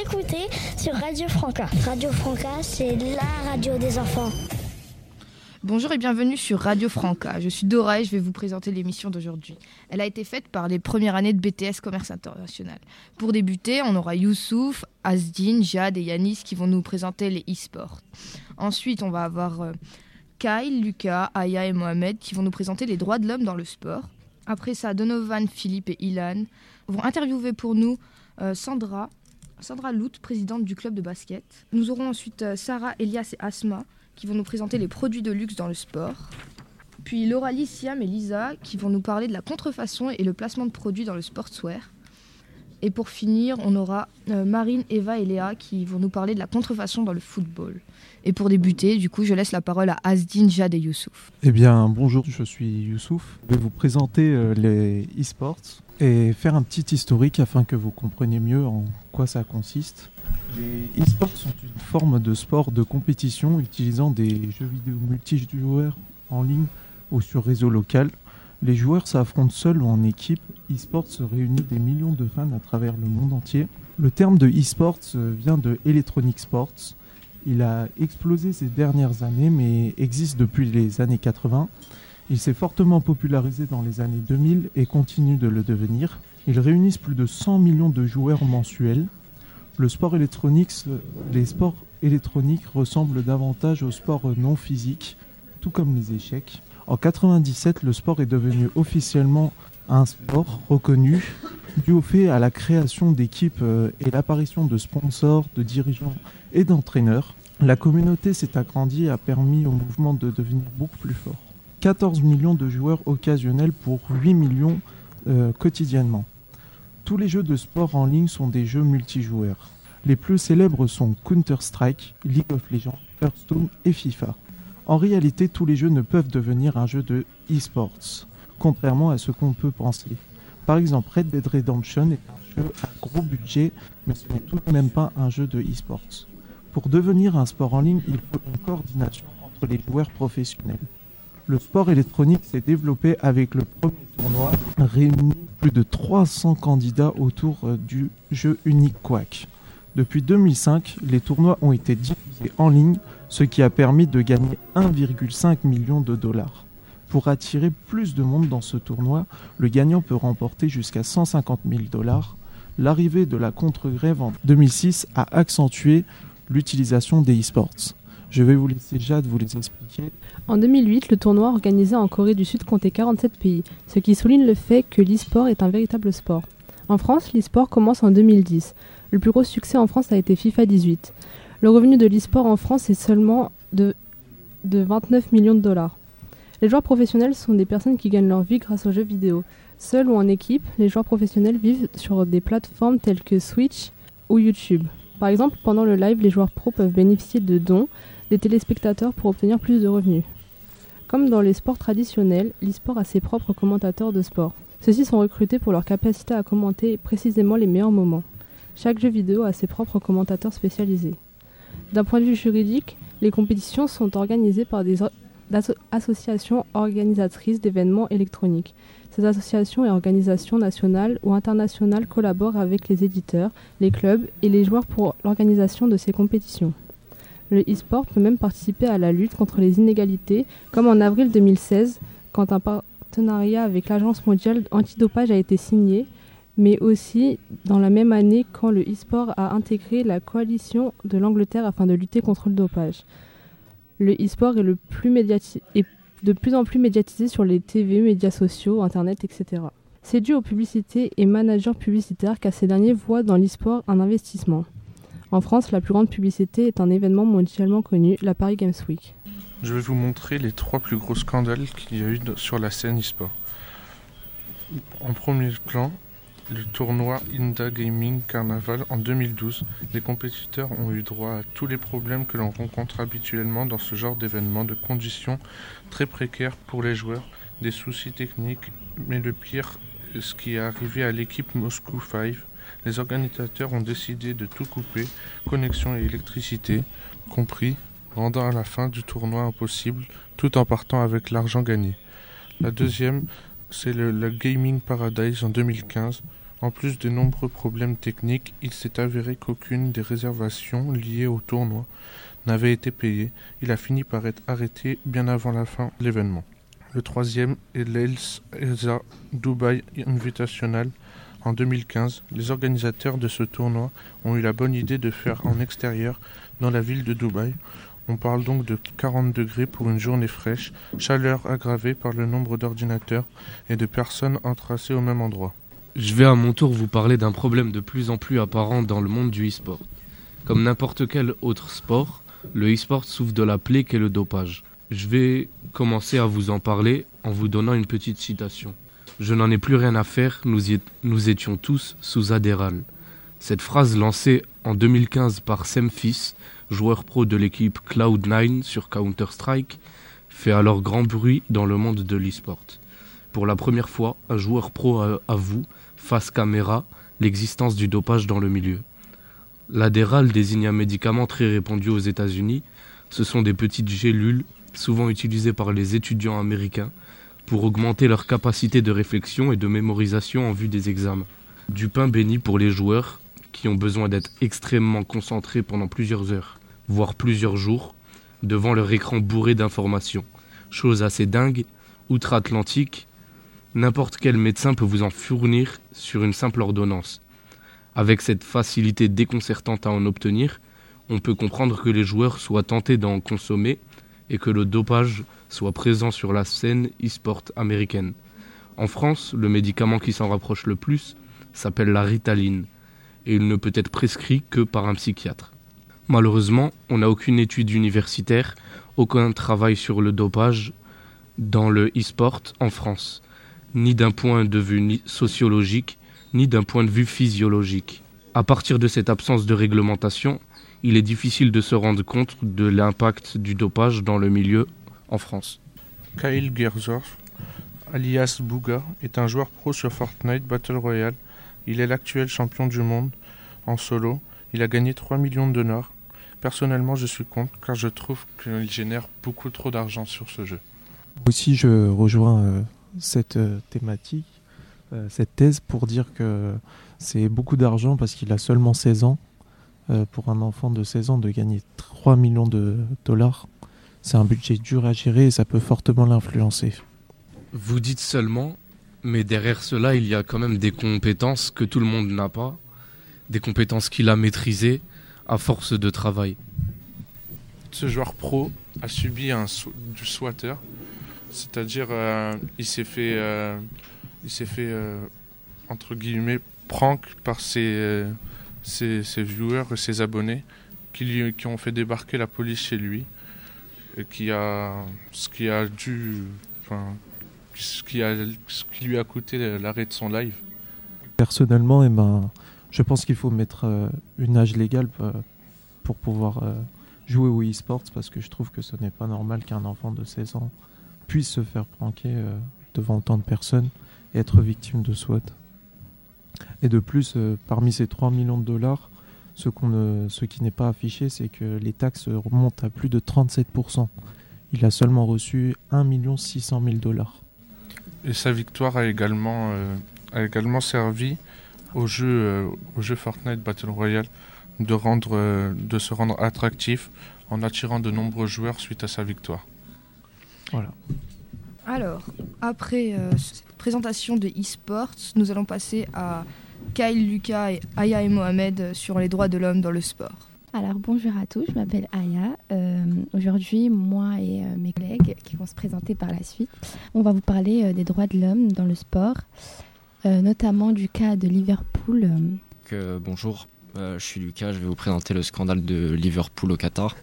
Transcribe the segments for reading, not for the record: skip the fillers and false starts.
écoutez sur Radio Franca. Radio Franca, c'est la radio des enfants. Bonjour et bienvenue sur Radio Franca. Je suis Dora et je vais vous présenter l'émission d'aujourd'hui. Elle a été faite par les premières années de BTS Commerce International. Pour débuter, on aura Youssouf, Asdine, Jade et Yanis qui vont nous présenter les e-sports. Ensuite, on va avoir Kyle, Lucas, Aya et Mohamed qui vont nous présenter les droits de l'homme dans le sport. Après ça, Donovan, Philippe et Ilan vont interviewer pour nous Sandra Lout, présidente du club de basket. Nous aurons ensuite Sarah, Elias et Asma qui vont nous présenter les produits de luxe dans le sport. Puis Lauralie, Siam et Lisa qui vont nous parler de la contrefaçon et le placement de produits dans le sportswear. Et pour finir, on aura Marine, Eva et Léa qui vont nous parler de la contrefaçon dans le football. Et pour débuter, du coup, je laisse la parole à Asdine, Jade et Youssouf. Eh bien, bonjour, je suis Youssouf. Je vais vous présenter les e-sports et faire un petit historique afin que vous compreniez mieux en quoi ça consiste. Les e-sports sont une forme de sport de compétition utilisant des jeux vidéo multijoueurs en ligne ou sur réseau local. Les joueurs s'affrontent seuls ou en équipe. E-sports réunit des millions de fans à travers le monde entier. Le terme de e-sports vient de Electronic Sports. Il a explosé ces dernières années, mais existe depuis les années 80. Il s'est fortement popularisé dans les années 2000 et continue de le devenir. Ils réunissent plus de 100 millions de joueurs mensuels. Les sports électroniques ressemblent davantage aux sports non physiques, tout comme les échecs. En 1997, le sport est devenu officiellement un sport reconnu dû au fait à la création d'équipes et l'apparition de sponsors, de dirigeants et d'entraîneurs. La communauté s'est agrandie et a permis au mouvement de devenir beaucoup plus fort. 14 millions de joueurs occasionnels pour 8 millions quotidiennement. Tous les jeux de sport en ligne sont des jeux multijoueurs. Les plus célèbres sont Counter-Strike, League of Legends, Hearthstone et FIFA. En réalité, tous les jeux ne peuvent devenir un jeu de e-sports, contrairement à ce qu'on peut penser. Par exemple, Red Dead Redemption est un jeu à gros budget, mais ce n'est tout de même pas un jeu de e-sports. Pour devenir un sport en ligne, il faut une coordination entre les joueurs professionnels. Le sport électronique s'est développé avec le premier tournoi, réunit plus de 300 candidats autour du jeu unique Quack. Depuis 2005, les tournois ont été diffusés en ligne, ce qui a permis de gagner 1,5 million de dollars. Pour attirer plus de monde dans ce tournoi, le gagnant peut remporter jusqu'à 150 000 dollars. L'arrivée de la contre-grève en 2006 a accentué l'utilisation des e-sports. Je vais vous laisser Jade vous les expliquer. En 2008, le tournoi organisé en Corée du Sud comptait 47 pays, ce qui souligne le fait que l'e-sport est un véritable sport. En France, l'e-sport commence en 2010. Le plus gros succès en France a été FIFA 18. Le revenu de l'e-sport en France est seulement de 29 millions de dollars. Les joueurs professionnels sont des personnes qui gagnent leur vie grâce aux jeux vidéo. Seuls ou en équipe, les joueurs professionnels vivent sur des plateformes telles que Switch ou YouTube. Par exemple, pendant le live, les joueurs pros peuvent bénéficier de dons des téléspectateurs pour obtenir plus de revenus. Comme dans les sports traditionnels, l'e-sport a ses propres commentateurs de sport. Ceux-ci sont recrutés pour leur capacité à commenter précisément les meilleurs moments. Chaque jeu vidéo a ses propres commentateurs spécialisés. D'un point de vue juridique, les compétitions sont organisées par des associations organisatrices d'événements électroniques. Ces associations et organisations nationales ou internationales collaborent avec les éditeurs, les clubs et les joueurs pour l'organisation de ces compétitions. Le e-sport peut même participer à la lutte contre les inégalités, comme en avril 2016, quand un partenariat avec l'Agence mondiale antidopage a été signé, mais aussi dans la même année quand le e-sport a intégré la coalition de l'Angleterre afin de lutter contre le dopage. Le e-sport est de plus en plus médiatisé sur les TV, médias sociaux, Internet, etc. C'est dû aux publicités et managers publicitaires car ces derniers voient dans l'e-sport un investissement. En France, la plus grande publicité est un événement mondialement connu, la Paris Games Week. Je vais vous montrer les 3 plus gros scandales qu'il y a eu sur la scène e-sport. En premier plan, le tournoi Inda Gaming Carnaval en 2012. Les compétiteurs ont eu droit à tous les problèmes que l'on rencontre habituellement dans ce genre d'événement, de conditions très précaires pour les joueurs, des soucis techniques, mais le pire, ce qui est arrivé à l'équipe Moscou 5. Les organisateurs ont décidé de tout couper, connexion et électricité compris, rendant à la fin du tournoi impossible, tout en partant avec l'argent gagné. La deuxième, c'est le Gaming Paradise en 2015. En plus de nombreux problèmes techniques, il s'est avéré qu'aucune des réservations liées au tournoi n'avait été payée. Il a fini par être arrêté bien avant la fin de l'événement. Le troisième est l'Elsa Dubai Invitational. En 2015, les organisateurs de ce tournoi ont eu la bonne idée de faire en extérieur dans la ville de Dubaï. On parle donc de 40 degrés pour une journée fraîche, chaleur aggravée par le nombre d'ordinateurs et de personnes entassées au même endroit. Je vais à mon tour vous parler d'un problème de plus en plus apparent dans le monde du e-sport. Comme n'importe quel autre sport, le e-sport souffre de la plaie qu'est le dopage. Je vais commencer à vous en parler en vous donnant une petite citation. Je n'en ai plus rien à faire, nous étions tous sous Adderall. Cette phrase lancée en 2015 par Semfis, joueur pro de l'équipe Cloud9 sur Counter-Strike, fait alors grand bruit dans le monde de l'e-sport. Pour la première fois, un joueur pro avoue, face caméra, l'existence du dopage dans le milieu. L'Adderall désigne un médicament très répandu aux États-Unis. Ce sont des petites gélules, souvent utilisées par les étudiants américains, pour augmenter leur capacité de réflexion et de mémorisation en vue des examens. Du pain béni pour les joueurs qui ont besoin d'être extrêmement concentrés pendant plusieurs heures, voire plusieurs jours, devant leur écran bourré d'informations. Chose assez dingue, outre-Atlantique, n'importe quel médecin peut vous en fournir sur une simple ordonnance. Avec cette facilité déconcertante à en obtenir, on peut comprendre que les joueurs soient tentés d'en consommer et que le dopage soit présent sur la scène e-sport américaine. En France, le médicament qui s'en rapproche le plus s'appelle la Ritaline et il ne peut être prescrit que par un psychiatre. Malheureusement, on n'a aucune étude universitaire, aucun travail sur le dopage dans le e-sport en France, ni d'un point de vue sociologique, ni d'un point de vue physiologique. À partir de cette absence de réglementation, il est difficile de se rendre compte de l'impact du dopage dans le milieu en France. Kyle Gersdorf, alias Booga, est un joueur pro sur Fortnite Battle Royale. Il est l'actuel champion du monde en solo. Il a gagné 3 millions de dollars. Personnellement, je suis contre car je trouve qu'il génère beaucoup trop d'argent sur ce jeu. Aussi, je rejoins cette thématique, cette thèse pour dire que c'est beaucoup d'argent parce qu'il a seulement 16 ans. Pour un enfant de 16 ans, de gagner 3 millions de dollars, c'est un budget dur à gérer et ça peut fortement l'influencer. Vous dites seulement, mais derrière cela, il y a quand même des compétences que tout le monde n'a pas, des compétences qu'il a maîtrisées à force de travail. Ce joueur pro a subi du swatter, c'est-à-dire il s'est fait entre guillemets prank par ses viewers et ses abonnés qui ont fait débarquer la police chez lui et ce qui lui a coûté l'arrêt de son live. Personnellement, je pense qu'il faut mettre une âge légale pour pouvoir jouer au e-sports parce que je trouve que ce n'est pas normal qu'un enfant de 16 ans puisse se faire pranker devant autant de personnes et être victime de SWAT. Et de plus, parmi ces 3 millions de dollars, ce qui n'est pas affiché, c'est que les taxes remontent à plus de 37%. Il a seulement reçu 1 600 000 dollars. Et sa victoire a également servi au jeu Fortnite Battle Royale de se rendre attractif en attirant de nombreux joueurs suite à sa victoire. Voilà. Alors, après cette présentation de e-sports, nous allons passer à Kyle, Lucas, Aya et Mohamed sur les droits de l'homme dans le sport. Alors bonjour à tous, je m'appelle Aya. Aujourd'hui, moi et mes collègues qui vont se présenter par la suite, on va vous parler des droits de l'homme dans le sport, notamment du cas de Liverpool. Bonjour, je suis Lucas, je vais vous présenter le scandale de Liverpool au Qatar.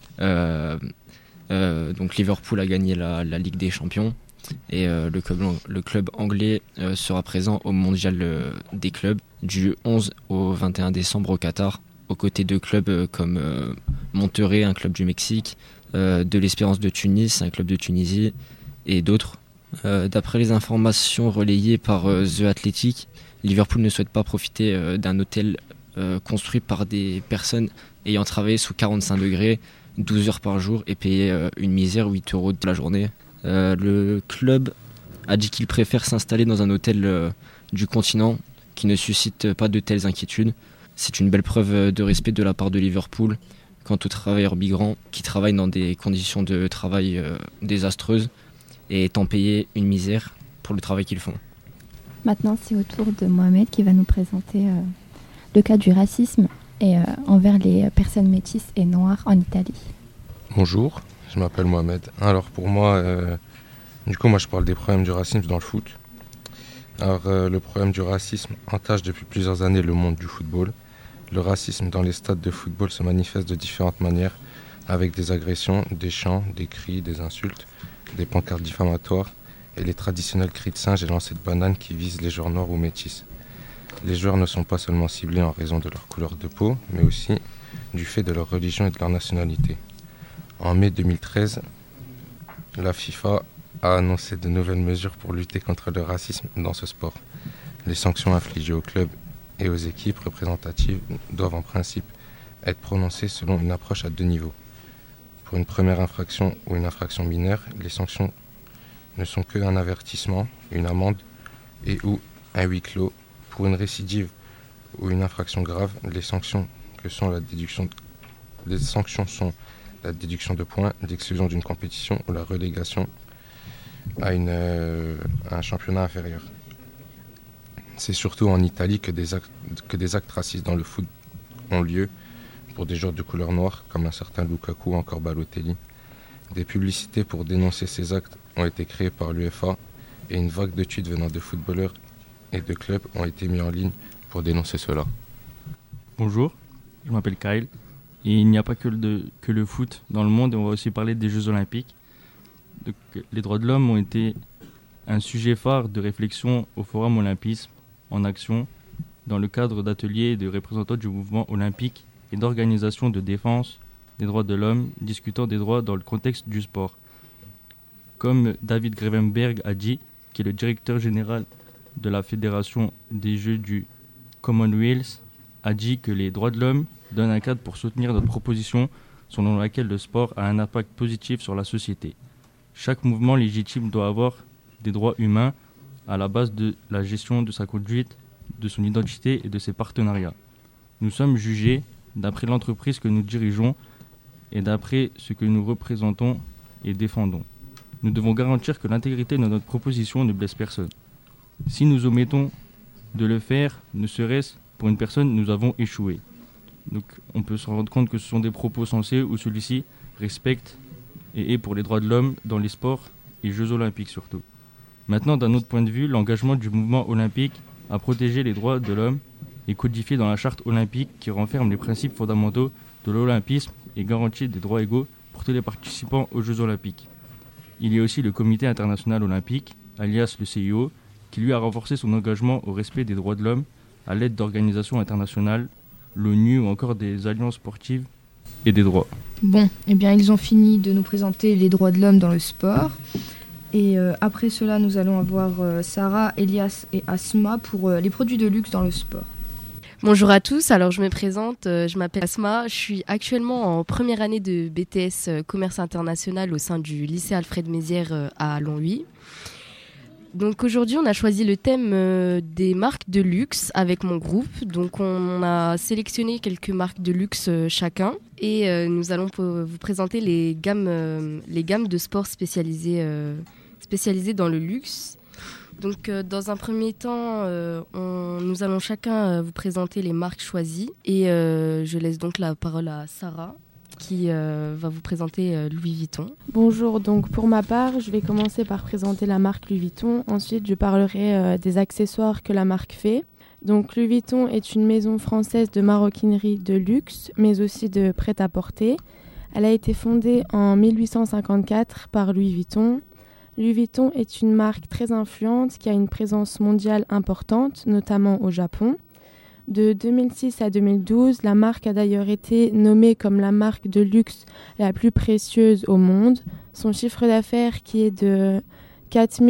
Donc Liverpool a gagné la Ligue des Champions et le club anglais sera présent au mondial des clubs du 11 au 21 décembre au Qatar, aux côtés de clubs comme Monterrey, un club du Mexique, de l'Espérance de Tunis, un club de Tunisie et d'autres. D'après les informations relayées par The Athletic, Liverpool ne souhaite pas profiter d'un hôtel construit par des personnes ayant travaillé sous 45 degrés, 12 heures par jour et payer une misère 8 € de la journée. Le club a dit qu'il préfère s'installer dans un hôtel du continent qui ne suscite pas de telles inquiétudes. C'est une belle preuve de respect de la part de Liverpool quant aux travailleurs migrants qui travaillent dans des conditions de travail désastreuses et étant payés une misère pour le travail qu'ils font. Maintenant, c'est au tour de Mohamed qui va nous présenter le cas du racisme envers les personnes métisses et noires en Italie. Bonjour, je m'appelle Mohamed. Alors pour moi, moi je parle des problèmes du racisme dans le foot. Alors le problème du racisme entache depuis plusieurs années le monde du football. Le racisme dans les stades de football se manifeste de différentes manières, avec des agressions, des chants, des cris, des insultes, des pancartes diffamatoires et les traditionnels cris de singe et lancers de bananes qui visent les joueurs noirs ou métis. Les joueurs ne sont pas seulement ciblés en raison de leur couleur de peau, mais aussi du fait de leur religion et de leur nationalité. En mai 2013, la FIFA a annoncé de nouvelles mesures pour lutter contre le racisme dans ce sport. Les sanctions infligées aux clubs et aux équipes représentatives doivent en principe être prononcées selon une approche à deux niveaux. Pour une première infraction ou une infraction mineure, les sanctions ne sont qu'un avertissement, une amende et ou un huis clos. Pour une récidive ou une infraction grave, les sanctions sont la déduction de points, l'exclusion d'une compétition ou la relégation à un championnat inférieur. C'est surtout en Italie que des actes racistes dans le foot ont lieu pour des joueurs de couleur noire, comme un certain Lukaku ou encore Balotelli. Des publicités pour dénoncer ces actes ont été créées par l'UEFA et une vague de tweets venant de footballeurs et de clubs ont été mis en ligne pour dénoncer cela. Bonjour, je m'appelle Kyle et il n'y a pas que le foot dans le monde, et on va aussi parler des Jeux Olympiques. Donc, les droits de l'homme ont été un sujet phare de réflexion au Forum Olympisme en action dans le cadre d'ateliers de représentants du mouvement olympique et d'organisations de défense des droits de l'homme discutant des droits dans le contexte du sport. Comme David Grevenberg a dit, qui est le directeur général de la Fédération des Jeux du Commonwealth, a dit que les droits de l'homme donnent un cadre pour soutenir notre proposition selon laquelle le sport a un impact positif sur la société. Chaque mouvement légitime doit avoir des droits humains à la base de la gestion de sa conduite, de son identité et de ses partenariats. Nous sommes jugés d'après l'entreprise que nous dirigeons et d'après ce que nous représentons et défendons. Nous devons garantir que l'intégrité de notre proposition ne blesse personne. Si nous omettons de le faire, ne serait-ce pour une personne, nous avons échoué. Donc on peut se rendre compte que ce sont des propos sensés où celui-ci respecte et est pour les droits de l'homme dans les sports et Jeux Olympiques surtout. Maintenant, d'un autre point de vue, l'engagement du mouvement olympique à protéger les droits de l'homme est codifié dans la charte olympique qui renferme les principes fondamentaux de l'olympisme et garantit des droits égaux pour tous les participants aux Jeux Olympiques. Il y a aussi le Comité international olympique, alias le CIO, qui lui a renforcé son engagement au respect des droits de l'homme à l'aide d'organisations internationales, l'ONU ou encore des alliances sportives et des droits. Bon, eh bien ils ont fini de nous présenter les droits de l'homme dans le sport. Et après cela, nous allons avoir Sarah, Elias et Asma pour les produits de luxe dans le sport. Bonjour à tous, alors je me présente, je m'appelle Asma, je suis actuellement en première année de BTS Commerce International au sein du lycée Alfred Mézières à Longwy. Donc aujourd'hui, on a choisi le thème des marques de luxe avec mon groupe. Donc on a sélectionné quelques marques de luxe chacun et nous allons vous présenter les gammes de sport spécialisées dans le luxe. Donc dans un premier temps, nous allons chacun vous présenter les marques choisies et je laisse donc la parole à Sarah qui va vous présenter Louis Vuitton. Bonjour, donc pour ma part, je vais commencer par présenter la marque Louis Vuitton. Ensuite, je parlerai des accessoires que la marque fait. Donc Louis Vuitton est une maison française de maroquinerie de luxe, mais aussi de prêt-à-porter. Elle a été fondée en 1854 par Louis Vuitton. Louis Vuitton est une marque très influente qui a une présence mondiale importante, notamment au Japon. De 2006 à 2012, la marque a d'ailleurs été nommée comme la marque de luxe la plus précieuse au monde. Son chiffre d'affaires, qui est de 4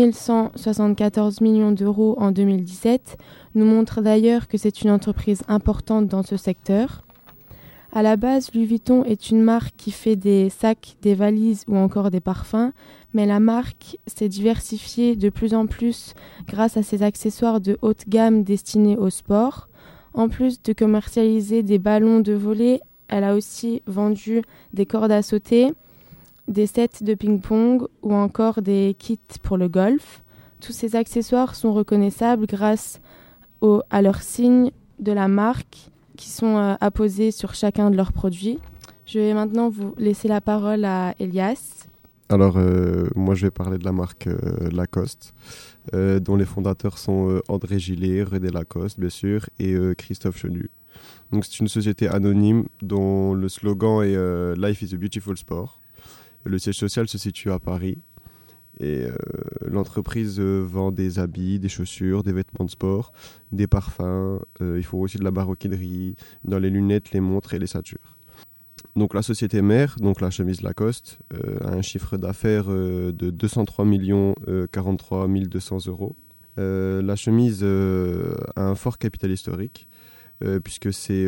174 millions d'euros en 2017, nous montre d'ailleurs que c'est une entreprise importante dans ce secteur. À la base, Louis Vuitton est une marque qui fait des sacs, des valises ou encore des parfums, mais la marque s'est diversifiée de plus en plus grâce à ses accessoires de haute gamme destinés au sport. En plus de commercialiser des ballons de volley, elle a aussi vendu des cordes à sauter, des sets de ping-pong ou encore des kits pour le golf. Tous ces accessoires sont reconnaissables grâce à leurs signes de la marque qui sont apposés sur chacun de leurs produits. Je vais maintenant vous laisser la parole à Elias. Alors, moi, je vais parler de la marque Lacoste, dont les fondateurs sont André Gillet, René Lacoste, bien sûr, et Christophe Chenu. Donc, c'est une société anonyme dont le slogan est « Life is a beautiful sport ». Le siège social se situe à Paris. Et l'entreprise vend des habits, des chaussures, des vêtements de sport, des parfums. Ils font aussi de la maroquinerie, dans les lunettes, les montres et les ceintures. Donc la société mère, donc la chemise Lacoste, a un chiffre d'affaires de 203 43 200 euros. La chemise a un fort capital historique, puisqu'elle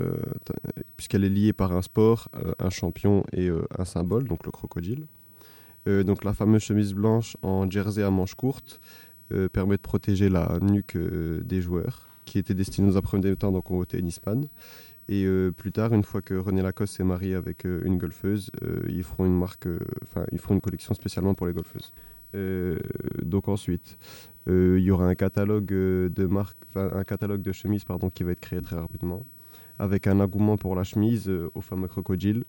est liée par un sport, un champion et un symbole, donc le crocodile. Donc la fameuse chemise blanche en jersey à manches courtes permet de protéger la nuque des joueurs, qui étaient destinés dans un premier temps donc aux tennisman. Et plus tard, une fois que René Lacoste s'est marié avec une golfeuse, ils feront une collection spécialement pour les golfeuses. Donc ensuite, il y aura un catalogue de chemises qui va être créé très rapidement, avec un engouement pour la chemise au fameux crocodile,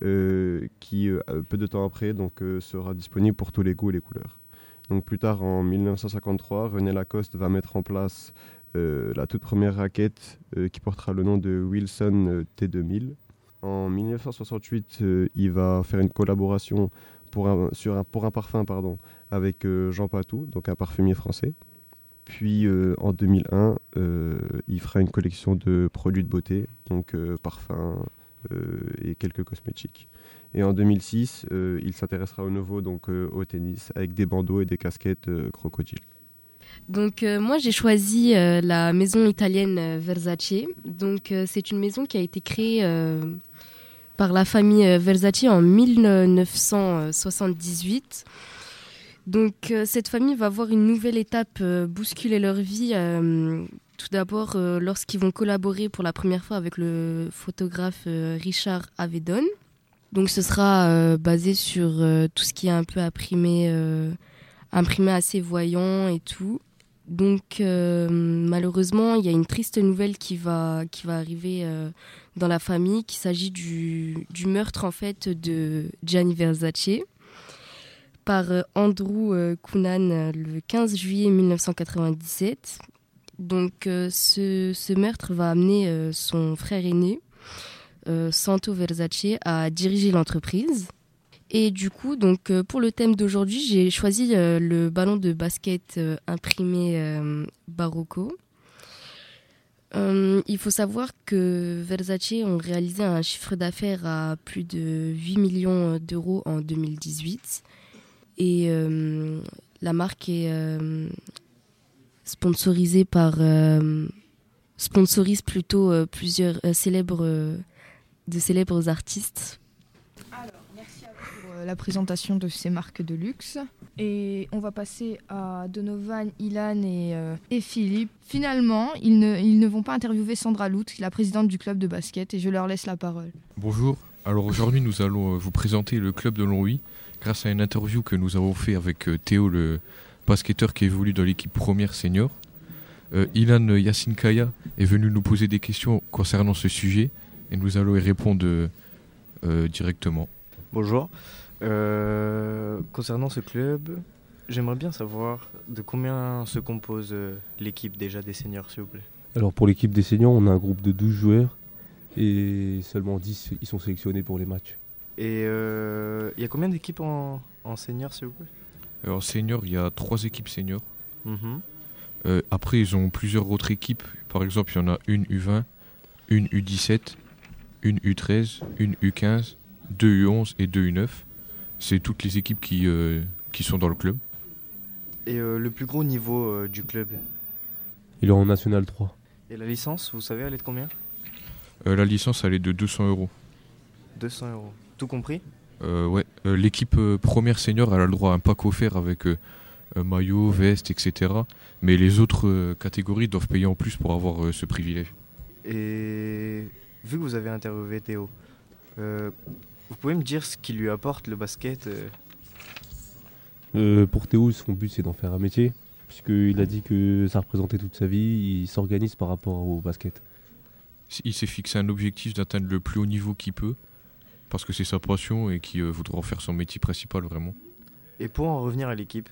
qui peu de temps après sera disponible pour tous les goûts et les couleurs. Donc plus tard, en 1953, René Lacoste va mettre en place la toute première raquette qui portera le nom de Wilson T2000. En 1968, il va faire une collaboration pour un parfum avec Jean Patou, donc un parfumier français. Puis en 2001, il fera une collection de produits de beauté, donc parfums et quelques cosmétiques. Et en 2006, il s'intéressera au nouveau au tennis avec des bandeaux et des casquettes crocodiles. Donc moi j'ai choisi la maison italienne Versace. Donc c'est une maison qui a été créée par la famille Versace en 1978. Donc cette famille va voir une nouvelle étape bousculer leur vie. Tout d'abord lorsqu'ils vont collaborer pour la première fois avec le photographe Richard Avedon. Donc ce sera basé sur tout ce qui est un peu imprimé assez voyant et tout. Donc malheureusement, il y a une triste nouvelle qui va arriver dans la famille, qu'il s'agit du meurtre en fait de Gianni Versace par Andrew Cunanan le 15 juillet 1997. Donc ce meurtre va amener son frère aîné, Santo Versace, à diriger l'entreprise. Et du coup, pour le thème d'aujourd'hui, j'ai choisi le ballon de basket imprimé Barocco. Il faut savoir que Versace ont réalisé un chiffre d'affaires à plus de 8 millions d'euros en 2018. Et la marque est sponsorise plusieurs célèbres artistes. La présentation de ces marques de luxe. Et on va passer à Donovan, Ilan et Philippe. Finalement, ils ne vont pas interviewer Sandra Lout, la présidente du club de basket, et je leur laisse la parole. Bonjour, alors aujourd'hui nous allons vous présenter le club de Longwy grâce à une interview que nous avons fait avec Théo, le basketteur qui évolue dans l'équipe première senior. Ilan Yassinkaya est venu nous poser des questions concernant ce sujet et nous allons y répondre directement. Bonjour. Concernant ce club, j'aimerais bien savoir de combien se compose l'équipe déjà des seniors, s'il vous plaît. Alors pour l'équipe des seniors, on a un groupe de 12 joueurs et seulement 10 ils sont sélectionnés pour les matchs. Et il y a combien d'équipes en seniors, s'il vous plaît? En senior, il y a 3 équipes seniors. Après, ils ont plusieurs autres équipes. Par exemple, il y en a une U20, une U17, une U13, une U15, 2 U11 et 2 U9. C'est toutes les équipes qui sont dans le club. Et le plus gros niveau du club? Il est en National 3. Et la licence, vous savez, elle est de combien? La licence, elle est de 200 €. 200 €. Tout compris? Ouais. L'équipe première senior, elle a le droit à un pack offert avec maillot, veste, etc. Mais les autres catégories doivent payer en plus pour avoir ce privilège. Et vu que vous avez interviewé Théo, vous pouvez me dire ce qui lui apporte le basket? Pour Théo, son but c'est d'en faire un métier, puisqu'il a dit que ça représentait toute sa vie, il s'organise par rapport au basket. Il s'est fixé un objectif d'atteindre le plus haut niveau qu'il peut, parce que c'est sa passion et qu'il voudra en faire son métier principal vraiment. Et pour en revenir à l'équipe,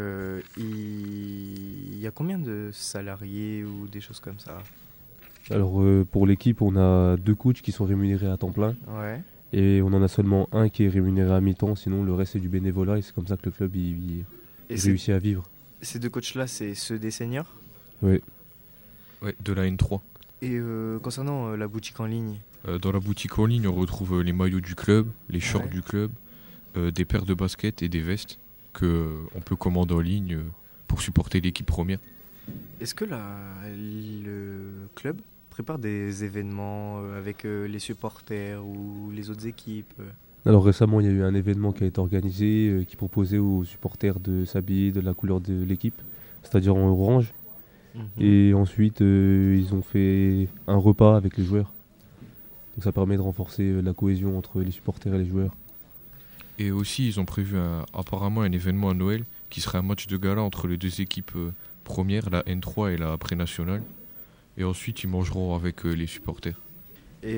il y a combien de salariés ou des choses comme ça? Alors pour l'équipe, on a 2 coachs qui sont rémunérés à temps plein. Ouais. Et on en a seulement un qui est rémunéré à mi-temps, sinon le reste c'est du bénévolat et c'est comme ça que le club il réussit à vivre. Ces 2 coachs-là, c'est ceux des seniors? Oui. Ouais, de la N3. Et concernant la boutique en ligne? Dans la boutique en ligne, on retrouve les maillots du club, les shorts du club, des paires de baskets et des vestes qu'on peut commander en ligne pour supporter l'équipe première. Est-ce que le club prépare des événements avec les supporters ou les autres équipes? Alors récemment, il y a eu un événement qui a été organisé qui proposait aux supporters de s'habiller de la couleur de l'équipe, c'est-à-dire en orange. Et ensuite, ils ont fait un repas avec les joueurs. Donc ça permet de renforcer la cohésion entre les supporters et les joueurs. Et aussi, ils ont prévu apparemment un événement à Noël qui serait un match de gala entre les 2 équipes premières, la N3 et la pré-nationale. Et ensuite, ils mangeront avec les supporters. Et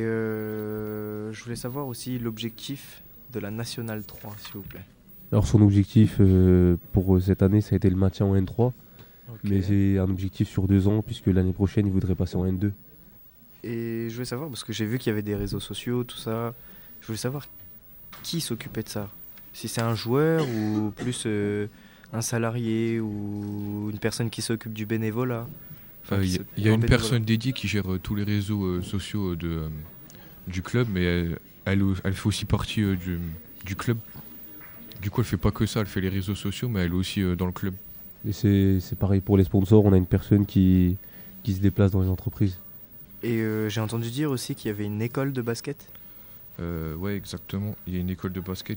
je voulais savoir aussi l'objectif de la Nationale 3, s'il vous plaît. Alors son objectif pour cette année, ça a été le maintien en N3. Mais c'est un objectif sur 2 ans, puisque l'année prochaine, il voudrait passer en N2. Et je voulais savoir, parce que j'ai vu qu'il y avait des réseaux sociaux, tout ça, je voulais savoir qui s'occupait de ça. Si c'est un joueur ou plus un salarié ou une personne qui s'occupe du bénévolat. Il y a une personne dédiée qui gère tous les réseaux sociaux du club, mais elle fait aussi partie du club. Du coup, elle fait pas que ça, elle fait les réseaux sociaux, mais elle est aussi dans le club. Et c'est pareil pour les sponsors, on a une personne qui se déplace dans les entreprises. Et j'ai entendu dire aussi qu'il y avait une école de basket. Ouais, exactement. Il y a une école de basket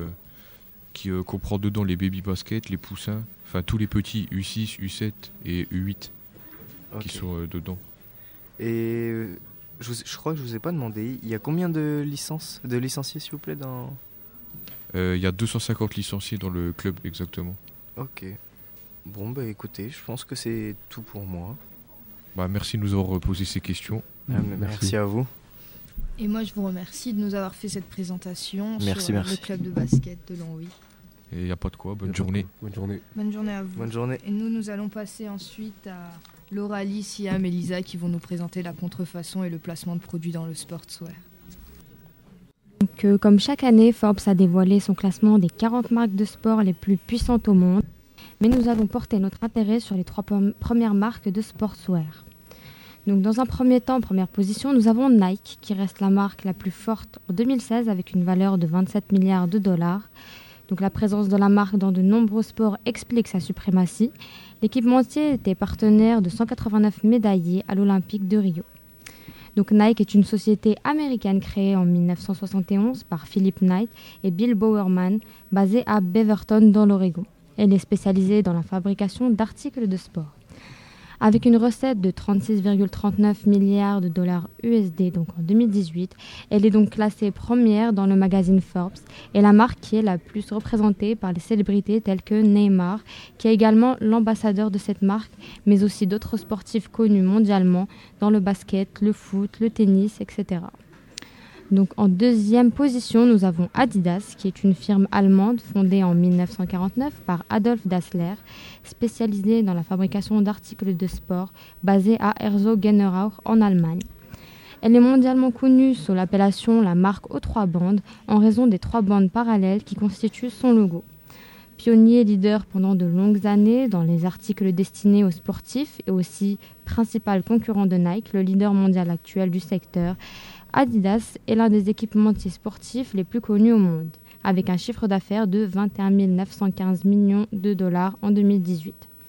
qui comprend dedans les baby baskets, les poussins, enfin tous les petits U6, U7 et U8 qui sont dedans. Et je crois que je vous ai pas demandé, il y a combien de licenciés s'il vous plaît dans... Il y a 250 licenciés dans le club exactement. Ok. Bon bah écoutez, je pense que c'est tout pour moi. Bah, merci de nous avoir posé ces questions. Merci à vous. Et moi, je vous remercie de nous avoir fait cette présentation sur merci. le club de basket de Longwy. Et il n'y a pas de quoi, bonne journée. Bonne journée. Bonne journée à vous. Bonne journée. Et nous allons passer ensuite à Lauralie, Siam et Lisa qui vont nous présenter la contrefaçon et le placement de produits dans le sportswear. Donc, comme chaque année, Forbes a dévoilé son classement des 40 marques de sport les plus puissantes au monde. Mais nous allons porter notre intérêt sur les 3 premières marques de sportswear. Donc, dans un premier temps, en première position, nous avons Nike, qui reste la marque la plus forte en 2016 avec une valeur de 27 milliards de dollars. Donc, la présence de la marque dans de nombreux sports explique sa suprématie. L'équipementier était partenaire de 189 médaillés à l'Olympique de Rio. Donc, Nike est une société américaine créée en 1971 par Philip Knight et Bill Bowerman, basée à Beaverton dans l'Oregon. Elle est spécialisée dans la fabrication d'articles de sport. Avec une recette de 36,39 milliards de dollars USD donc en 2018, elle est donc classée première dans le magazine Forbes et la marque qui est la plus représentée par les célébrités telles que Neymar, qui est également l'ambassadeur de cette marque, mais aussi d'autres sportifs connus mondialement dans le basket, le foot, le tennis, etc. Donc, en deuxième position, nous avons Adidas, qui est une firme allemande fondée en 1949 par Adolf Dassler, spécialisée dans la fabrication d'articles de sport, basée à Herzogenaurach en Allemagne. Elle est mondialement connue sous l'appellation la marque aux 3 bandes, en raison des 3 bandes parallèles qui constituent son logo. Pionnier et leader pendant de longues années dans les articles destinés aux sportifs et aussi principal concurrent de Nike, le leader mondial actuel du secteur, Adidas est l'un des équipementiers sportifs les plus connus au monde, avec un chiffre d'affaires de 21 915 millions de dollars en 2018.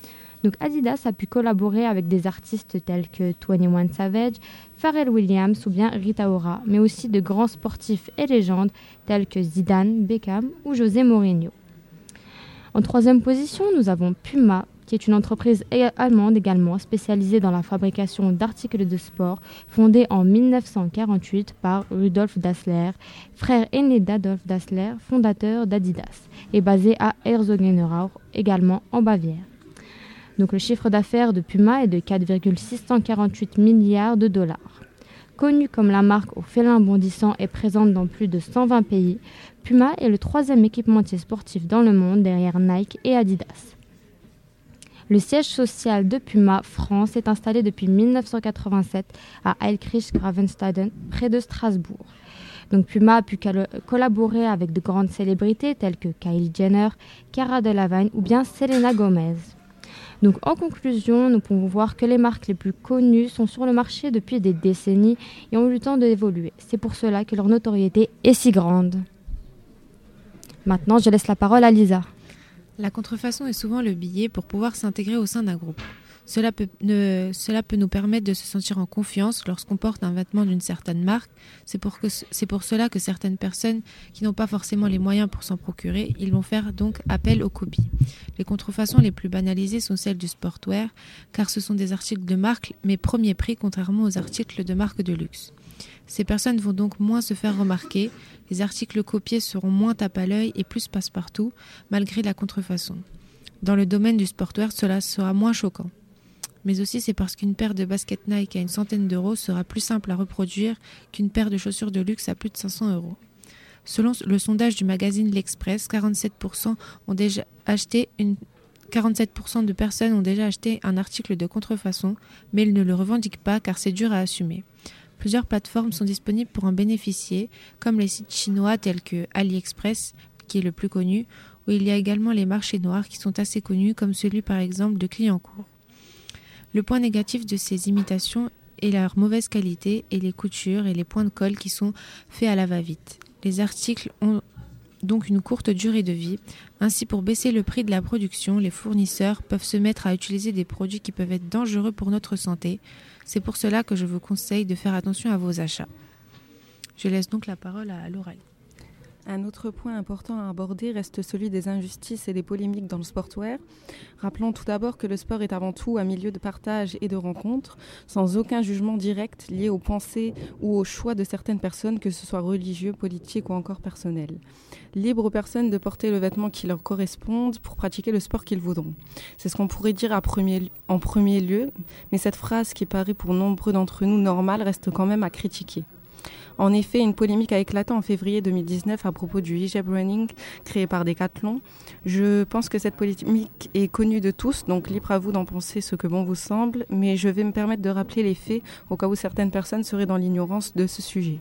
Donc Adidas a pu collaborer avec des artistes tels que 21 Savage, Pharrell Williams ou bien Rita Ora, mais aussi de grands sportifs et légendes tels que Zidane, Beckham ou José Mourinho. En 3e position, nous avons Puma, qui est une entreprise allemande également spécialisée dans la fabrication d'articles de sport, fondée en 1948 par Rudolf Dassler, frère aîné d'Adolf Dassler, fondateur d'Adidas, et basé à Herzogenaurach, également en Bavière. Donc le chiffre d'affaires de Puma est de 4,648 milliards de dollars. Connue comme la marque aux félins bondissants et présente dans plus de 120 pays, Puma est le 3e équipementier sportif dans le monde derrière Nike et Adidas. Le siège social de Puma France est installé depuis 1987 à Heilkirch-Gravenstaden, près de Strasbourg. Donc Puma a pu collaborer avec de grandes célébrités telles que Kylie Jenner, Cara Delevingne ou bien Selena Gomez. Donc en conclusion, nous pouvons voir que les marques les plus connues sont sur le marché depuis des décennies et ont eu le temps d'évoluer. C'est pour cela que leur notoriété est si grande. Maintenant, je laisse la parole à Lisa. La contrefaçon est souvent le billet pour pouvoir s'intégrer au sein d'un groupe. Cela peut nous permettre de se sentir en confiance lorsqu'on porte un vêtement d'une certaine marque. C'est pour cela que certaines personnes qui n'ont pas forcément les moyens pour s'en procurer, ils vont faire donc appel aux copies. Les contrefaçons les plus banalisées sont celles du sportwear, car ce sont des articles de marque, mais premier prix contrairement aux articles de marque de luxe. Ces personnes vont donc moins se faire remarquer, les articles copiés seront moins tape à l'œil et plus passe-partout, malgré la contrefaçon. Dans le domaine du sportwear, cela sera moins choquant. Mais aussi c'est parce qu'une paire de baskets Nike à une centaine d'euros sera plus simple à reproduire qu'une paire de chaussures de luxe à plus de 500 euros. Selon le sondage du magazine L'Express, 47% de personnes ont déjà acheté un article de contrefaçon, mais ils ne le revendiquent pas car c'est dur à assumer. Plusieurs plateformes sont disponibles pour en bénéficier, comme les sites chinois tels que AliExpress, qui est le plus connu, où il y a également les marchés noirs qui sont assez connus, comme celui par exemple de Clignancourt. Le point négatif de ces imitations est leur mauvaise qualité et les coutures et les points de colle qui sont faits à la va-vite. Les articles ont donc une courte durée de vie. Ainsi, pour baisser le prix de la production, les fournisseurs peuvent se mettre à utiliser des produits qui peuvent être dangereux pour notre santé. C'est pour cela que je vous conseille de faire attention à vos achats. Je laisse donc la parole à Laurel. Un autre point important à aborder reste celui des injustices et des polémiques dans le sportwear. Rappelons tout d'abord que le sport est avant tout un milieu de partage et de rencontre, sans aucun jugement direct lié aux pensées ou aux choix de certaines personnes, que ce soit religieux, politique ou encore personnel. Libre aux personnes de porter le vêtement qui leur corresponde pour pratiquer le sport qu'ils voudront. C'est ce qu'on pourrait dire en premier lieu, mais cette phrase qui paraît pour nombreux d'entre nous normale reste quand même à critiquer. En effet, une polémique a éclaté en février 2019 à propos du hijab running créé par Decathlon. Je pense que cette polémique est connue de tous, donc libre à vous d'en penser ce que bon vous semble, mais je vais me permettre de rappeler les faits au cas où certaines personnes seraient dans l'ignorance de ce sujet.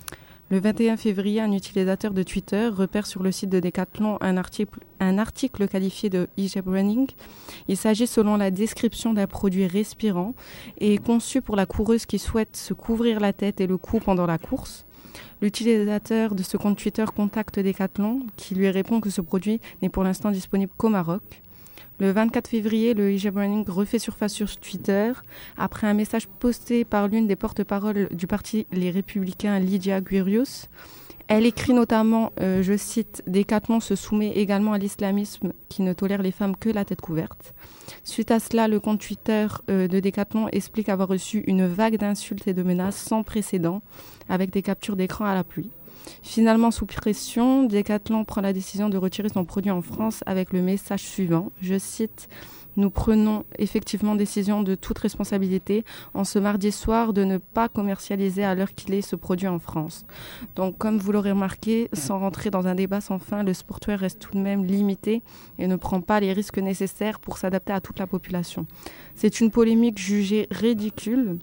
Le 21 février, un utilisateur de Twitter repère sur le site de Decathlon un article qualifié de hijab running. Il s'agit, selon la description, d'un produit respirant et conçu pour la coureuse qui souhaite se couvrir la tête et le cou pendant la course. L'utilisateur de ce compte Twitter contacte Decathlon, qui lui répond que ce produit n'est pour l'instant disponible qu'au Maroc. Le 24 février, le hijab running refait surface sur Twitter après un message posté par l'une des porte-paroles du parti Les Républicains, Lydia Guirius. Elle écrit notamment, je cite, « Decathlon se soumet également à l'islamisme qui ne tolère les femmes que la tête couverte ». Suite à cela, le compte Twitter de Decathlon explique avoir reçu une vague d'insultes et de menaces sans précédent, avec des captures d'écran à la pluie. Finalement, sous pression, Decathlon prend la décision de retirer son produit en France avec le message suivant, je cite, « Nous prenons effectivement décision de toute responsabilité en ce mardi soir de ne pas commercialiser à l'heure qu'il est ce produit en France. » Donc, comme vous l'aurez remarqué, sans rentrer dans un débat sans fin, le sportwear reste tout de même limité et ne prend pas les risques nécessaires pour s'adapter à toute la population. C'est une polémique jugée ridicule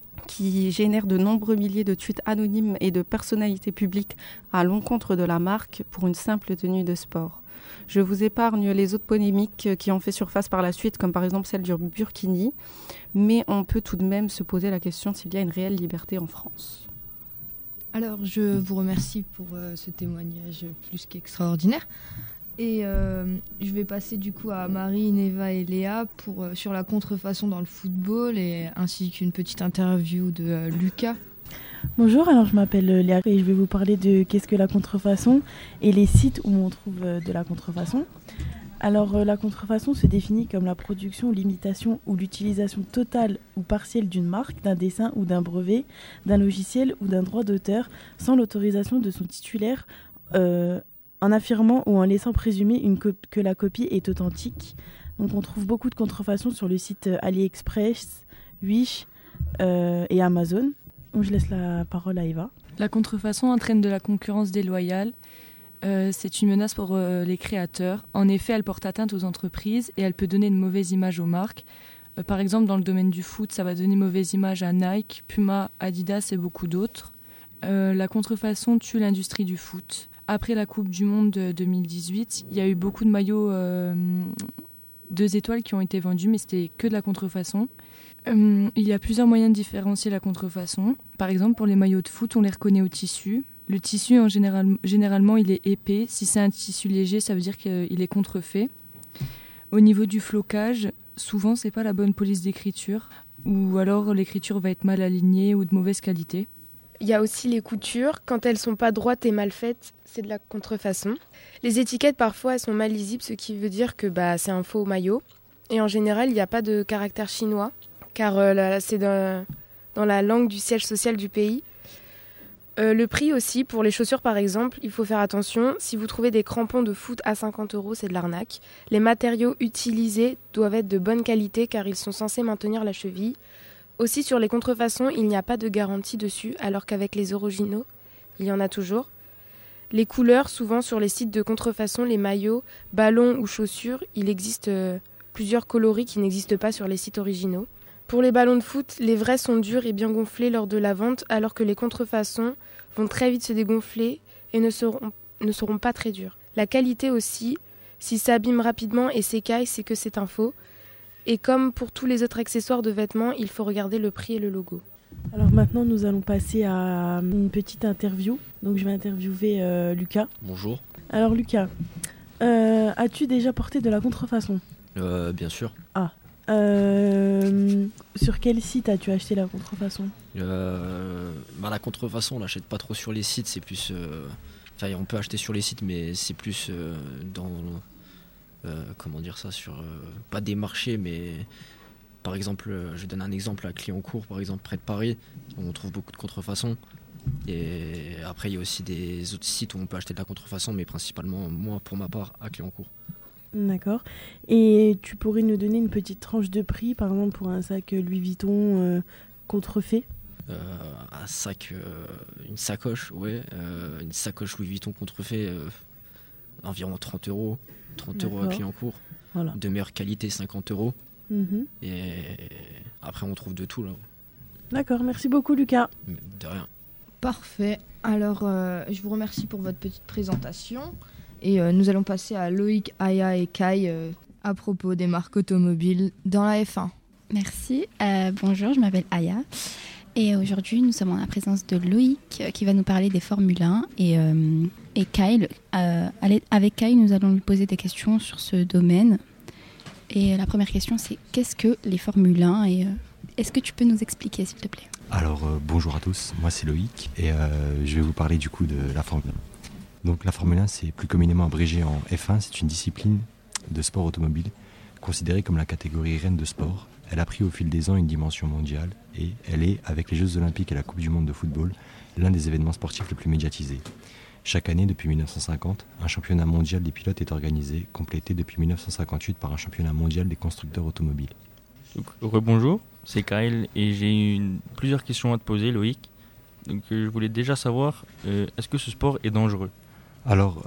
qui génère de nombreux milliers de tweets anonymes et de personnalités publiques à l'encontre de la marque pour une simple tenue de sport. Je vous épargne les autres polémiques qui ont fait surface par la suite, comme par exemple celle du burkini, mais on peut tout de même se poser la question s'il y a une réelle liberté en France. Alors, je vous remercie pour ce témoignage plus qu'extraordinaire. Et je vais passer du coup à Marie, Neva et Léa sur la contrefaçon dans le football ainsi qu'une petite interview de Lucas. Bonjour, alors je m'appelle Léa et je vais vous parler de qu'est-ce que la contrefaçon et les sites où on trouve de la contrefaçon. Alors la contrefaçon se définit comme la production, l'imitation ou l'utilisation totale ou partielle d'une marque, d'un dessin ou d'un brevet, d'un logiciel ou d'un droit d'auteur sans l'autorisation de son titulaire en affirmant ou en laissant présumer que la copie est authentique. Donc on trouve beaucoup de contrefaçons sur le site AliExpress, Wish et Amazon. Donc je laisse la parole à Eva. La contrefaçon entraîne de la concurrence déloyale. C'est une menace pour les créateurs. En effet, elle porte atteinte aux entreprises et elle peut donner une mauvaise image aux marques. Par exemple, dans le domaine du foot, ça va donner une mauvaise image à Nike, Puma, Adidas et beaucoup d'autres. La contrefaçon tue l'industrie du foot. Après la Coupe du Monde 2018, il y a eu beaucoup de maillots 2 étoiles qui ont été vendus, mais c'était que de la contrefaçon. Il y a plusieurs moyens de différencier la contrefaçon. Par exemple, pour les maillots de foot, on les reconnaît au tissu. Le tissu, généralement, il est épais. Si c'est un tissu léger, ça veut dire qu'il est contrefait. Au niveau du flocage, souvent, c'est pas la bonne police d'écriture, ou alors l'écriture va être mal alignée ou de mauvaise qualité. Il y a aussi les coutures. Quand elles sont pas droites et mal faites, c'est de la contrefaçon. Les étiquettes, parfois, elles sont mal lisibles, ce qui veut dire que c'est un faux maillot. Et en général, il n'y a pas de caractère chinois, car c'est dans la langue du siège social du pays. Le prix aussi, pour les chaussures par exemple, il faut faire attention. Si vous trouvez des crampons de foot à 50 €, c'est de l'arnaque. Les matériaux utilisés doivent être de bonne qualité, car ils sont censés maintenir la cheville. Aussi, sur les contrefaçons, il n'y a pas de garantie dessus, alors qu'avec les originaux, il y en a toujours. Les couleurs, souvent sur les sites de contrefaçon, les maillots, ballons ou chaussures, il existe plusieurs coloris qui n'existent pas sur les sites originaux. Pour les ballons de foot, les vrais sont durs et bien gonflés lors de la vente, alors que les contrefaçons vont très vite se dégonfler et ne seront pas très durs. La qualité aussi, si ça abîme rapidement et s'écaille, c'est que c'est un faux. Et comme pour tous les autres accessoires de vêtements, il faut regarder le prix et le logo. Alors maintenant, nous allons passer à une petite interview. Donc je vais interviewer Lucas. Bonjour. Alors Lucas, as-tu déjà porté de la contrefaçon ? Bien sûr. Ah. Sur quel site as-tu acheté la contrefaçon ? La contrefaçon, on l'achète pas trop sur les sites. C'est plus... on peut acheter sur les sites, mais c'est plus dans... comment dire ça, sur pas des marchés, mais par exemple, je donne un exemple à Clignancourt, par exemple près de Paris, où on trouve beaucoup de contrefaçons. Et après il y a aussi des autres sites où on peut acheter de la contrefaçon, mais principalement moi pour ma part à Clignancourt. D'accord. Et tu pourrais nous donner une petite tranche de prix, par exemple pour un sac Louis Vuitton contrefait ? Un sac, une sacoche, ouais, une sacoche Louis Vuitton contrefait, environ 30 €. 30 € à Clignancourt, voilà. De meilleure qualité 50 €. Et après on trouve de tout là. D'accord, merci beaucoup Lucas. De rien. Parfait, alors je vous remercie pour votre petite présentation et nous allons passer à Loïc, Aya et Kai à propos des marques automobiles dans la F1. Merci, bonjour, je m'appelle Aya. Et aujourd'hui, nous sommes en la présence de Loïc qui va nous parler des Formule 1 et Kyle. Avec Kyle, nous allons lui poser des questions sur ce domaine. Et la première question, c'est qu'est-ce que les Formule 1 et est-ce que tu peux nous expliquer, s'il te plaît ? Alors, bonjour à tous, moi c'est Loïc et je vais vous parler du coup de la Formule 1. Donc la Formule 1, c'est plus communément abrégé en F1, c'est une discipline de sport automobile considérée comme la catégorie reine de sport. Elle a pris au fil des ans une dimension mondiale et elle est, avec les Jeux Olympiques et la Coupe du Monde de football, l'un des événements sportifs les plus médiatisés. Chaque année, depuis 1950, un championnat mondial des pilotes est organisé, complété depuis 1958 par un championnat mondial des constructeurs automobiles. Rebonjour, c'est Kyle et j'ai plusieurs questions à te poser, Loïc. Donc, je voulais déjà savoir, est-ce que ce sport est dangereux ? Alors,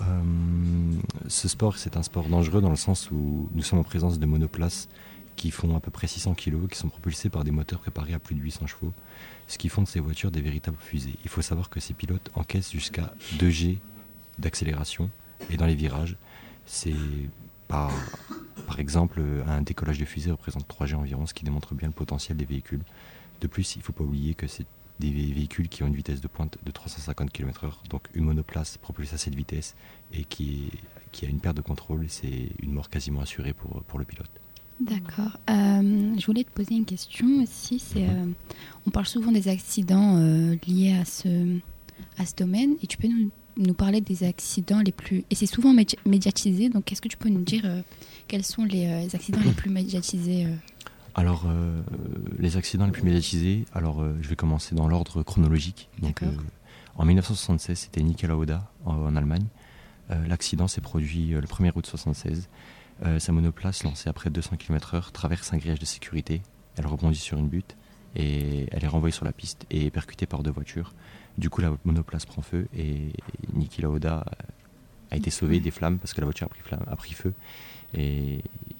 ce sport, c'est un sport dangereux dans le sens où nous sommes en présence de monoplaces qui font à peu près 600 kg, qui sont propulsés par des moteurs préparés à plus de 800 chevaux, ce qui font de ces voitures des véritables fusées. Il faut savoir que ces pilotes encaissent jusqu'à 2 G d'accélération, et dans les virages, c'est par exemple un décollage de fusée représente 3 G environ, ce qui démontre bien le potentiel des véhicules. De plus, il ne faut pas oublier que c'est des véhicules qui ont une vitesse de pointe de 350 km/h, donc une monoplace propulsée à cette vitesse et qui qui a une perte de contrôle et c'est une mort quasiment assurée pour le pilote. D'accord. Je voulais te poser une question aussi. On parle souvent des accidents liés à ce domaine et tu peux nous parler des accidents les plus... Et c'est souvent médiatisé, donc est-ce que tu peux nous dire quels sont les accidents les plus médiatisés Alors, les accidents les plus médiatisés, je vais commencer dans l'ordre chronologique. Donc, en 1976, c'était Niki Lauda en Allemagne. L'accident s'est produit le 1er août 1976. Sa monoplace, lancée après 200 km/h, traverse un grillage de sécurité. Elle rebondit sur une butte et elle est renvoyée sur la piste et percutée par 2 voitures. Du coup, la monoplace prend feu et Niki Lauda a été sauvé des flammes parce que la voiture a pris feu. Et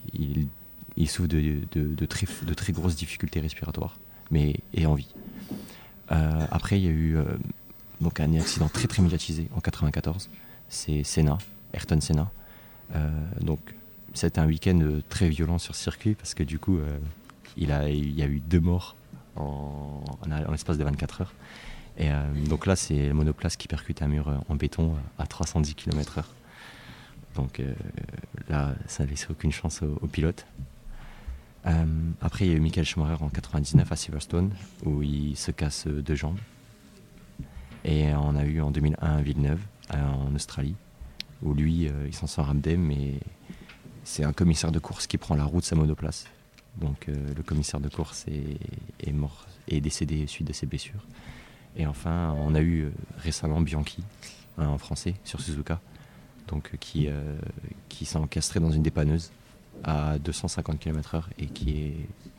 il souffre de très grosses difficultés respiratoires, mais est en vie. Après, il y a eu donc un accident très très médiatisé en 1994. C'est Ayrton Senna. Donc, c'était un week-end très violent sur circuit parce que du coup, il y a eu 2 morts en l'espace de 24 heures. Et donc là, c'est la monoplace qui percute un mur en béton à 310 km/h. Donc là, ça ne laissait aucune chance au pilote. Après, il y a eu Michael Schumacher en 1999 à Silverstone, où il se casse 2 jambes. Et on a eu en 2001 Villeneuve, en Australie, où lui, il s'en sort indemne, mais c'est un commissaire de course qui prend la roue de sa monoplace. Donc le commissaire de course est mort, est décédé suite de ses blessures. Et enfin, on a eu récemment Bianchi, en français, sur Suzuka, donc, qui s'est encastré dans une dépanneuse à 250 km/h et qui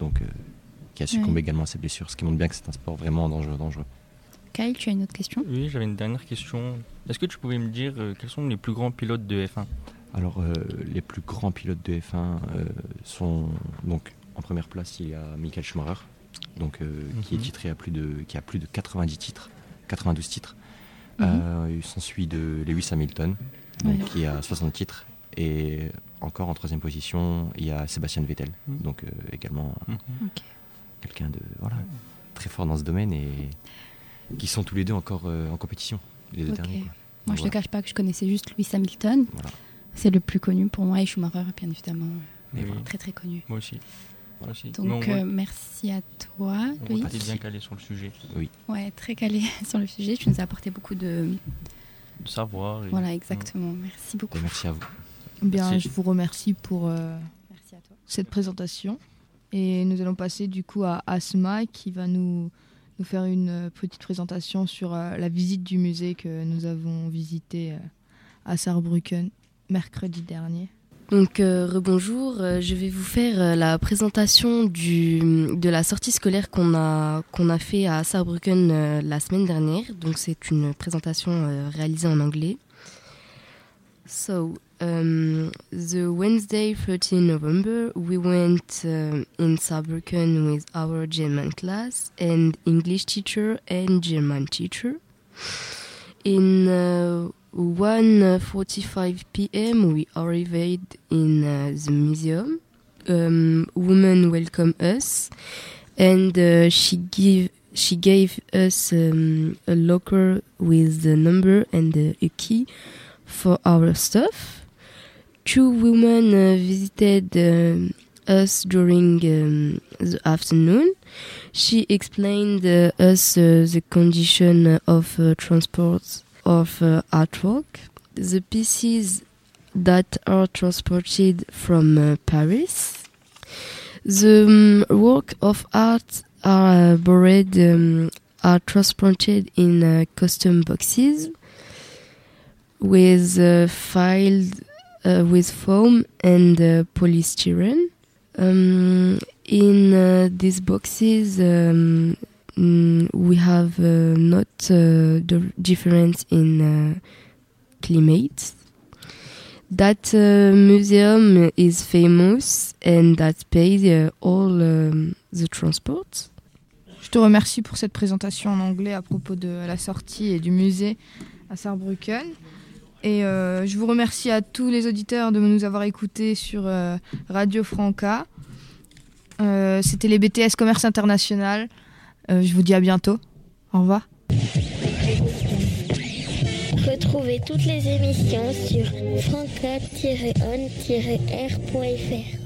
a succombé également à ses blessures, ce qui montre bien que c'est un sport vraiment dangereux. Kyle, tu as une autre question ? Oui, j'avais une dernière question. Est-ce que tu pouvais me dire quels sont les plus grands pilotes de F1 ? Alors, les plus grands pilotes de F1 sont... Donc, en première place, il y a Michael Schumacher, donc, qui est titré qui a plus de 92 titres. Il s'ensuit de Lewis Hamilton, donc, qui a 60 titres. Et encore en 3e position, il y a Sébastien Vettel, donc également quelqu'un de très fort dans ce domaine et qui sont tous les deux encore en compétition, les 2 derniers. Quoi. Moi, je ne te cache pas que je connaissais juste Lewis Hamilton. Voilà. C'est le plus connu pour moi et Schumacher, bien évidemment, très très connu. Moi aussi. Donc merci à toi. On était bien calé sur le sujet. Oui. Ouais, très calé sur le sujet. Tu nous as apporté beaucoup de savoir. Voilà, exactement. Merci beaucoup. Et merci à vous. Bien, je vous remercie pour cette présentation. Et nous allons passer du coup à Asma qui va nous faire une petite présentation sur la visite du musée que nous avons visité à Saarbrücken mercredi dernier. Donc rebonjour, je vais vous faire la présentation de la sortie scolaire qu'on a fait à Saarbrücken la semaine dernière. Donc c'est une présentation réalisée en anglais. So, the Wednesday 13 November, we went in Saarbrücken with our German class and English teacher and German teacher. In 1:45 p.m. we arrived in the museum. Woman welcomed us and she gave us a locker with the number and a key for our stuff. 2 women visited us during the afternoon. She explained us the condition of transport of artwork, the pieces that are transported from Paris. The work of art are borrowed, are transported in custom boxes with filed with foam and polystyrene. In these boxes, we have not the difference in climate. That museum is famous and that pays all the transport. Je te remercie pour cette présentation en anglais à propos de la sortie et du musée à Saarbrücken. Et je vous remercie à tous les auditeurs de nous avoir écoutés sur Radio Franca. C'était les BTS Commerce International. Je vous dis à bientôt. Au revoir. Retrouvez toutes les émissions sur franca-on-r.fr.